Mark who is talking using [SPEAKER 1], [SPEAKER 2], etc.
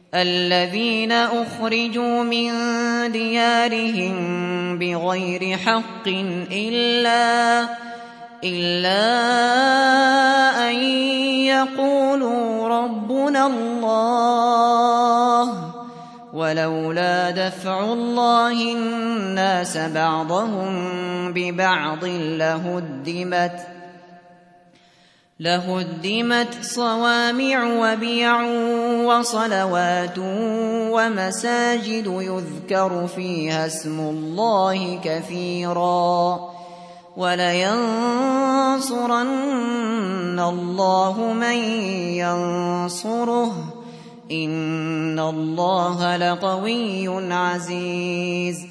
[SPEAKER 1] الذين أخرجوا من ديارهم بغير حق إلا أن يقولوا ربنا الله ولولا دفع الله الناس بعضهم ببعض لهدمت صوامع وبيع وصلوات ومساجد يذكر فيها اسم الله كثيرا ولينصرن الله من ينصره إن الله لقوي عزيز